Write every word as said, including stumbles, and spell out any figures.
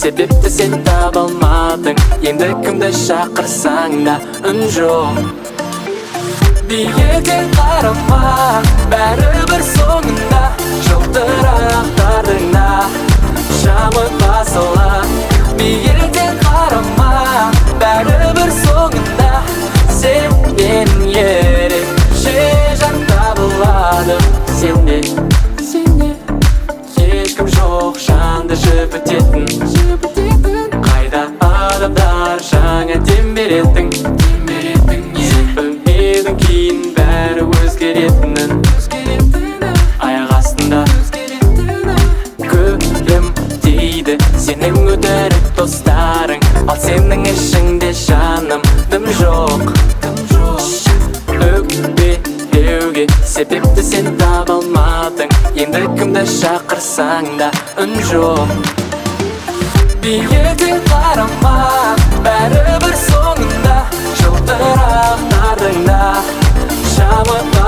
себепті сен таба алмадың. Енді кімді шақырсаң да үн жоқ. Биіктен қарама, бәрібір соңында жылтырақтардың да шамы басыла. Биіктен қарама, бәрібір соңында сенен ерекше жан табылады. Сенде, сенде ешкім жоқ жанды жібітетін. Қайда адамдар жаңа дем беретін. Білмедің кейін бәрі өзгеретінін. Аяқ астында көлім дейді сенің өтірік достарың. Ал сенің ішіңде жаным дым жоқ. Өкпелеуге себепті сен таба алмадың. Енді кімді шақырсаң да үн жоқ. Биіктен қарама, бәрібір соңында жылтырақтардың да шамы